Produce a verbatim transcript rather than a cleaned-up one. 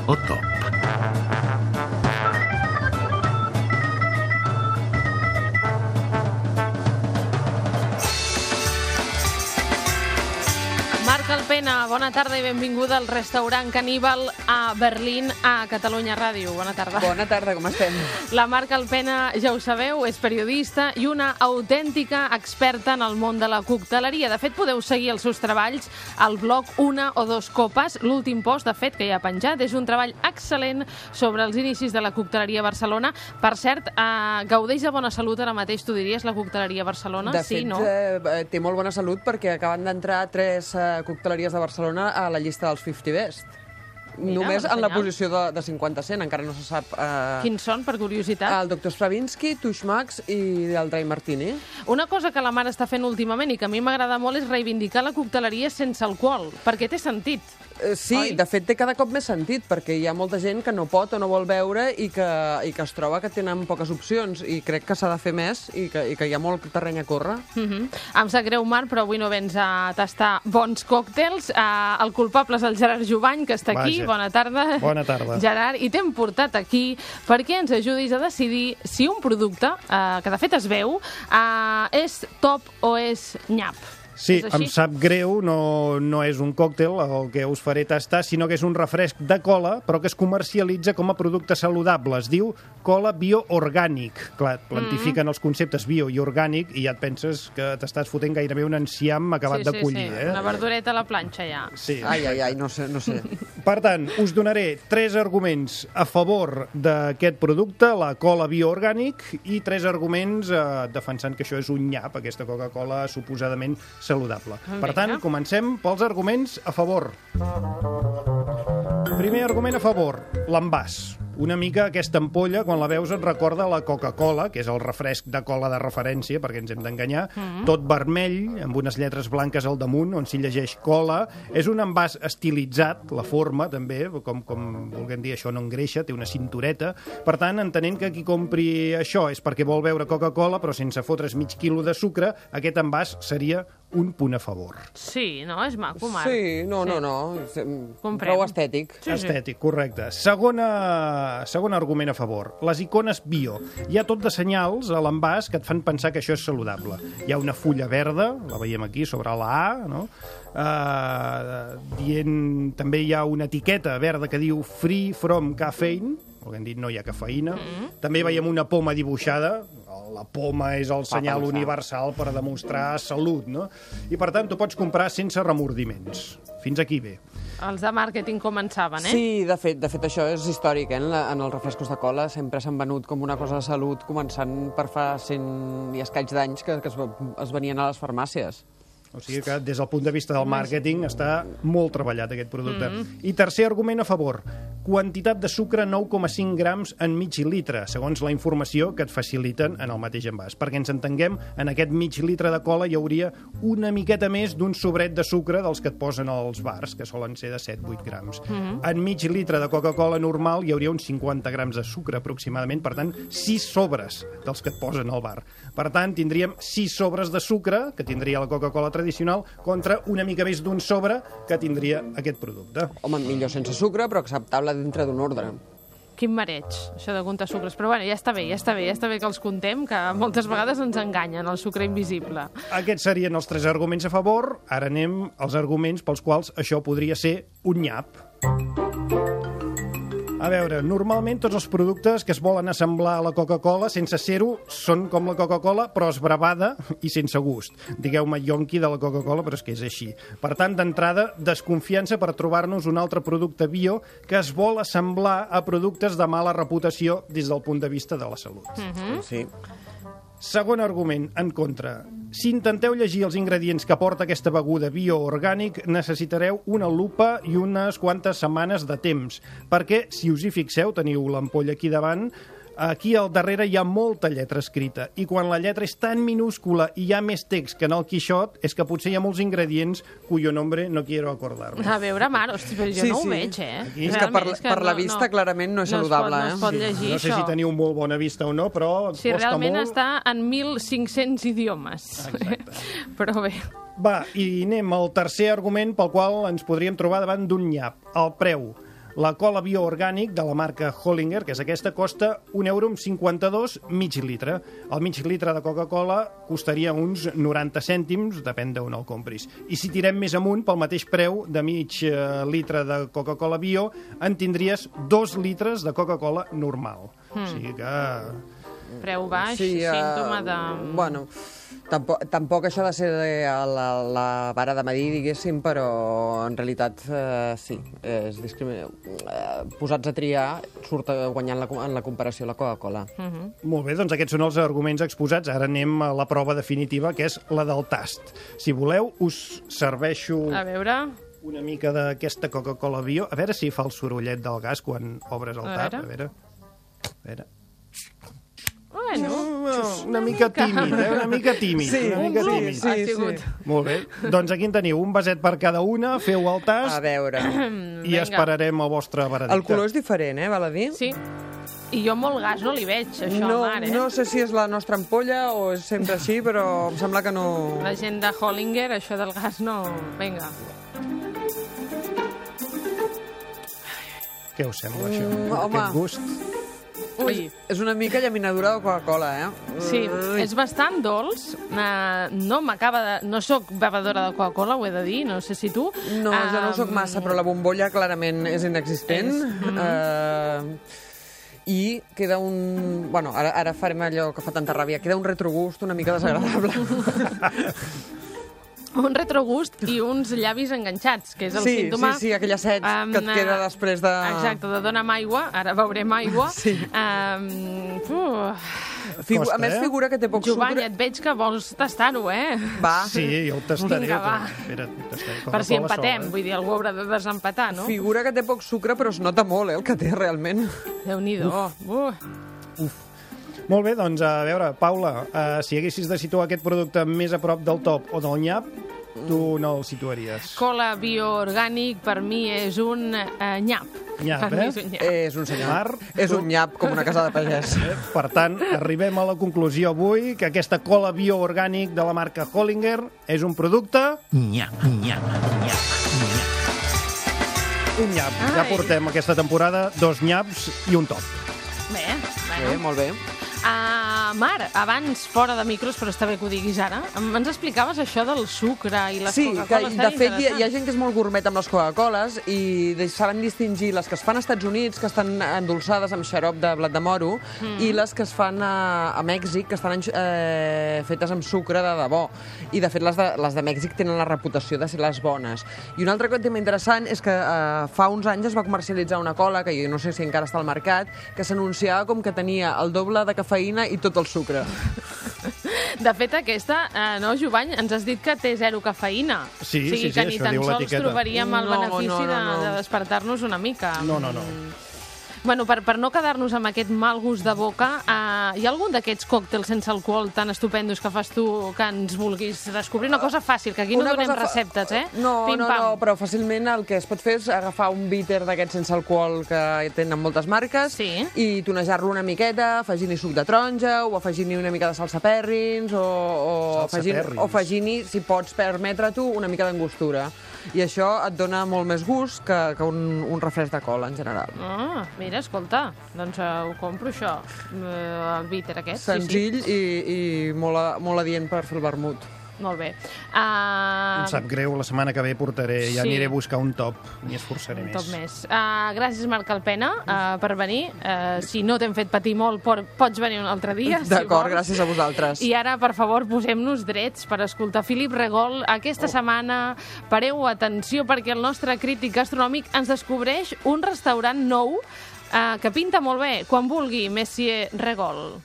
o top? Marc Alpena, bona tarda i benvinguda al restaurant Caníbal a Berlín, a Catalunya Ràdio. Bona tarda. Bona tarda, com estem? La Marc Alpena, ja ho sabeu, és periodista i una autèntica experta en el món de la cocteleria. De fet, podeu seguir els seus treballs al blog Una o Dos Copes. L'últim post, de fet, que hi ha penjat, és un treball excel·lent sobre els inicis de la cocteleria a Barcelona. Per cert, eh, gaudeix de bona salut ara mateix, tu diries, la cocteleria a Barcelona? De sí, fet, no? eh, té molt bona salut perquè acaben d'entrar tres eh, cocteleries de Barcelona a la llista dels cinquanta Best. Mira, Només doncs en la genial. posició de, de cinquanta a cent, encara no se sap... Eh, Quins són, per curiositat? el doctor Stravinsky, Tushmax i el Dry Martini. Una cosa que la mare està fent últimament i que a mi m'agrada molt és reivindicar la cocteleria sense alcohol, perquè té sentit. Eh, sí, Oi? de fet té cada cop més sentit, perquè hi ha molta gent que no pot o no vol beure i que, i que es troba que tenen poques opcions, i crec que s'ha de fer més i que, i que hi ha molt terreny a córrer. Uh-huh. Em sap greu, Marc, però avui no vens a tastar bons còctels. Uh, el culpable és el Gerard Jubany, que està aquí. Vaja. Bona tarda. Bona tarda. Gerard, i t'hem portat aquí perquè ens ajudis a decidir si un producte, uh, que de fet es veu, uh, és top o és nyap. Sí, És així? em sap greu, no, no és un còctel el que us faré tastar, sinó que és un refresc de cola, però que es comercialitza com a producte saludable. Es diu cola bioorgànic. Clar, plantifiquen mm. els conceptes bio i orgànic i ja et penses que t'estàs fotent gairebé un enciam acabat sí, de collir. Sí, sí, eh? una verdureta a la planxa, ja. Sí. Ai, ai, ai, no sé, no sé. Per tant, us donaré tres arguments a favor d'aquest producte, la cola bioorgànic, i tres arguments eh, defensant que això és un nyap, aquesta Coca-Cola suposadament saludable. Vinga. Per tant, comencem pels arguments a favor. Primer argument a favor, l'envàs. Una mica aquesta ampolla, quan la veus, et recorda la Coca-Cola, que és el refresc de cola de referència, perquè ens hem d'enganyar, mm. tot vermell, amb unes lletres blanques al damunt, on s'hi llegeix cola. És un envàs estilitzat, la forma, també, com, com vulguem dir, això no engreixa, té una cintureta. Per tant, entenent que qui compri això és perquè vol beure Coca-Cola, però sense fotre's mig quilo de sucre, aquest envàs seria un punt a favor. Sí, no? És maco, Marc. Sí, no, no, no. Comprem. Prou estètic. Sí, sí. Estètic, correcte. Segona, segon argument a favor. Les icones bio. Hi ha tot de senyals a l'envàs que et fan pensar que això és saludable. Hi ha una fulla verda, la veiem aquí, sobre la A, no? Uh, dient, també hi ha una etiqueta verda que diu Free from Caffeine, el que hem dit no hi ha cafeïna. Mm-hmm. També veiem una poma dibuixada. La poma és el senyal pensar. universal per demostrar salut, no? I, per tant, tu pots comprar sense remordiments. Fins aquí bé. Els de màrqueting començaven, eh? Sí, de fet, de fet això és històric, eh? En, la, en els refrescos de cola sempre s'han venut com una cosa de salut, començant per fa cent i escaig d'anys que, que es, es venien a les farmàcies. O sigui que des del punt de vista del màrqueting està molt treballat aquest producte. Mm-hmm. I tercer argument a favor, quantitat de sucre nou coma cinc grams en mig litre, segons la informació que et faciliten en el mateix envàs. Perquè ens entenguem, en aquest mig litre de cola hi hauria una miqueta més d'un sobret de sucre dels que et posen als bars, que solen ser de set a vuit grams. Mm-hmm. En mig litre de Coca-Cola normal hi hauria uns cinquanta grams de sucre aproximadament, per tant, sis sobres dels que et posen al bar. Per tant, tindríem sis sobres de sucre, que tindria la Coca-Cola tradicional, contra una mica més d'un sobre que tindria aquest producte. Home, millor sense sucre, però acceptable dintre d'un ordre. Quin mareig, això de comptar sucres. Però bueno, ja està bé, ja està bé, ja està bé que els contem, que moltes vegades ens enganyen, el sucre invisible. Aquests serien els tres arguments a favor. Ara anem als arguments pels quals això podria ser un nyap. A veure, normalment tots els productes que es volen assemblar a la Coca-Cola sense ser-ho són com la Coca-Cola, però esbravada i sense gust. Digueu-me yonqui de la Coca-Cola, però és que és així. Per tant, d'entrada, desconfiança per trobar-nos un altre producte bio que es vol assemblar a productes de mala reputació des del punt de vista de la salut. Mm-hmm. Sí. Segon argument, en contra. Si intenteu llegir els ingredients que porta aquesta beguda bioorgànic, necessitareu una lupa i unes quantes setmanes de temps, perquè, si us hi fixeu, teniu l'ampolla aquí davant, aquí al darrere hi ha molta lletra escrita, i quan la lletra és tan minúscula i hi ha més text que en el Quixot, és que potser hi ha molts ingredients cuyo nombre no quiero acordarme. A veure, Mar, hosti, però jo Sí, no sí. ho veig, eh? Aquí. És que per, Realment, és que per la no- vista no- clarament no és no es saludable, pot- no es pot eh? llegir No sé això. si teniu molt bona vista o no, però Si costa realment molt. està en mil cinc-cents idiomes. Exacte. Però bé, Va, i anem al tercer argument pel qual ens podríem trobar davant d'un nyap, el preu. La cola bioorgànic de la marca Hollinger, que és aquesta, costa un euro amb cinquanta-dos mig litre. El mig litre de Coca-Cola costaria uns noranta cèntims, depèn d'on el compris. I si tirem més amunt, pel mateix preu de mig litre de Coca-Cola bio, en tindries dos litres de Coca-Cola normal. Mm. O sigui que... Preu baix, sí, uh, símptoma de... Bueno, tampoc, tampoc això ha de ser la, la vara de medir, diguéssim, però en realitat uh, sí, és discrimin... uh, posats a triar surt guanyant la, en la comparació la Coca-Cola. Uh -huh. Molt bé, doncs aquests són els arguments exposats. Ara anem a la prova definitiva, que és la del tast. Si voleu, us serveixo... A veure... una mica d'aquesta Coca-Cola bio. A veure si fa el sorollet del gas quan obres el tap. A veure. A veure. Bueno, una mica tímid, eh? Una mica tímid. Sí, una mica tímid. Sí, sí, sí. Molt bé. Doncs aquí en teniu un vaset per cada una, feu el tast. A veure. I esperarem el vostre veredicte. El color és diferent, eh, val a dir? Sí. I jo molt gas no li veig, això, no, Mar, eh? No sé si és la nostra ampolla o és sempre així, però em sembla que no... La gent de Hollinger, això del gas no... Vinga. Què us sembla, això? Mm, home. Aquest gust? Ui. És una mica llaminadura de Coca-Cola, eh? Sí, Ui. és bastant dolç. Uh, no m'acaba de... No sóc bevedora de Coca-Cola, ho he de dir, no sé si tu. No, jo no ho soc massa, però la bombolla clarament és inexistent. És, mm. uh, I queda un... Bueno, ara, ara farem allò que fa tanta ràbia. Queda un retrogust una mica desagradable. Un retrogust i uns llavis enganxats, que és el sí, símptoma... Sí, sí, aquell assaig um, que et queda després de... Exacte, de dona'm aigua, ara beurem aigua. Sí. Um, uh, Figu Costa, a més, eh? figura que té poc Jovany, sucre. et veig que vols tastar-ho, eh? Va. Sí, jo ho tastaré. Vinga, va. Espera, tastaré Per si empatem, sola, eh? vull dir, algú haurà de desempatar, no? Figura que té poc sucre, però es nota molt, eh, el que té realment. Déu-n'hi-do. Uh. Uf. Molt bé, doncs, a veure, Paula, uh, si haguessis de situar aquest producte més a prop del top o del nyap, tu no el situaries. Cola bioorgànic per mi és un uh, nyap. Nyap, Per mi eh? és un nyap. És un senyor. Mar, És un nyap, com una casa de pagès. Per tant, arribem a la conclusió avui que aquesta cola bioorgànic de la marca Hollinger és un producte... Nyap, nyap, nyap, nyap. Un nyap. Ai. Ja portem aquesta temporada dos nyaps i un top. Bé, Bé, bueno. molt bé. Uh, Mar, abans, fora de micros, però està bé que ho diguis ara, ens explicaves això del sucre i les Sí, que Coca-Coles. de fet hi ha, hi ha gent que és molt gourmet amb les Coca-Coles i de- saben distingir les que es fan als Estats Units, que estan endolçades amb xarop de blat de moro, mm. i les que es fan a, a Mèxic, que estan eh, fetes amb sucre de debò. I de fet les de, les de Mèxic tenen la reputació de ser les bones. I un altre tema interessant és que eh, fa uns anys es va comercialitzar una cola, que jo no sé si encara està al mercat, que s'anunciava com que tenia el doble de cafeïna i tot el sucre. De fet, aquesta, eh, no, Jovany, ens has dit que té zero cafeïna. Sí, o sigui, sí, sí, que ni això tan diu sols l'etiqueta. trobaríem el No, benefici no, no, no. de, de despertar-nos una mica. No, no, no. Bueno, per, per no quedar-nos amb aquest mal gust de boca, eh, hi ha algun d'aquests còctels sense alcohol tan estupendos que fas tu que ens vulguis descobrir? Una cosa fàcil, que aquí no Una donem cosa fa- receptes, eh? No, Pim, no, pam. no, però fàcilment el que es pot fer és agafar un bitter d'aquests sense alcohol que tenen moltes marques Sí. i tonejar-lo una miqueta, afegint-hi suc de taronja o afegint-hi una mica de salsa perrins o, o Salsa afegint, perrins. o afegint-hi, si pots permetre tu, una mica d'angostura. I això et dona molt més gust que, que un, un refresc de cola, en general. Ah, mira, escolta, doncs uh, ho compro, això, uh, el bitter aquest. Senzill Sí, i, i molt, a- molt adient per fer el vermut. sí. Molt bé. Uh, Em sap greu, la setmana que ve portaré, ja Sí. aniré a buscar un top, m'hi esforçaré Un més. top més. Uh, gràcies, Marc Alpena, uh, per venir. Uh, si no t'hem fet patir molt, por, pots venir un altre dia, si D'acord, vols. gràcies a vosaltres. I ara, per favor, posem-nos drets per escoltar Filip Regol. Aquesta setmana, pareu atenció, perquè el nostre crític gastronòmic ens descobreix un restaurant nou uh, que pinta molt bé. Quan vulgui, Messier Regol.